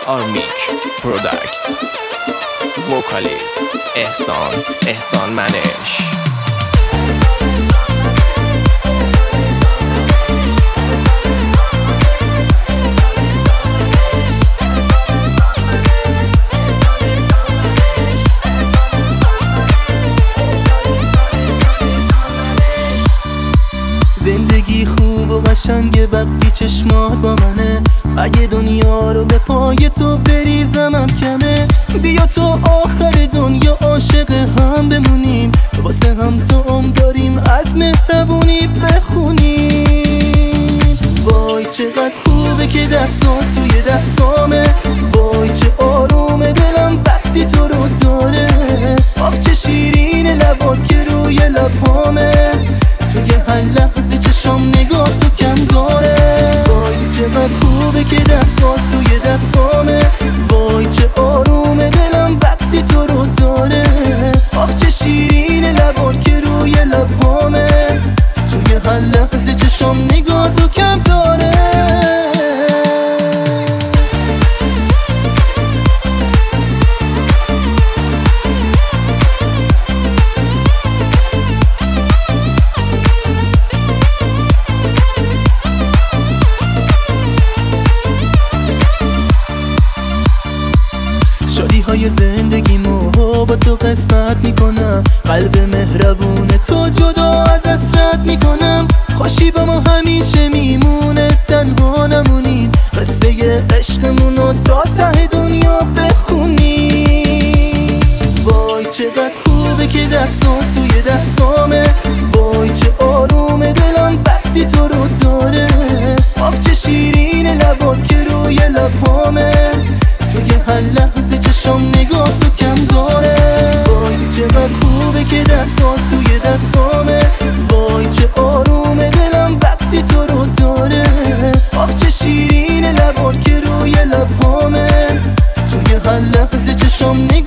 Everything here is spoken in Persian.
آرمیک پروداکت، وکالیست احسان منش. زندگی خوب و قشنگه وقتی چشمات با منه. اگه دنیا رو به پای تو بریزمم کمه. بیا تو آخر دنیا عاشق هم بمونیم، واسه هم تو داریم از مهربونی بخونیم. وای چقدر خوبه که دستات توی دستامه، وای چه آرومه دلم وقتی تو رو داره. آخ چه شیرینه لبات که روی لبامه، توی هر لحظه چشام نگاه تو کم داره. وای چقدر خوبه که دستات توی دستامه، وای چه آرومه دلم وقتی تو رو داره. آخ چه شیرینه لبات که روی لبامه، توی هر لحظه چشام نگاه تو کم داره. شادی های زندگیمو با تو قسمت میکنم، قلب مهربون تو جدا از اسرت میکنم. خوشی با ما همیشه میمونه، تنها نمونیم، قصه عشقمونو تا ته دنیا بخونیم. وای چقدر خوبه که دستات توی دستامه، وای چه آرومه دلم وقتی تو رو داره. آخ چه شیرینه لبات که روی لبامه، توی هر لحظه چشام نگاه تو کم داره. وای چقدر خوبه که دستات توی دستامه، وای چه آرومه دلم وقتی تو رو داره. آخ چه شیرینه لبات که روی لبامه، توی هر لحظه چشام نگاه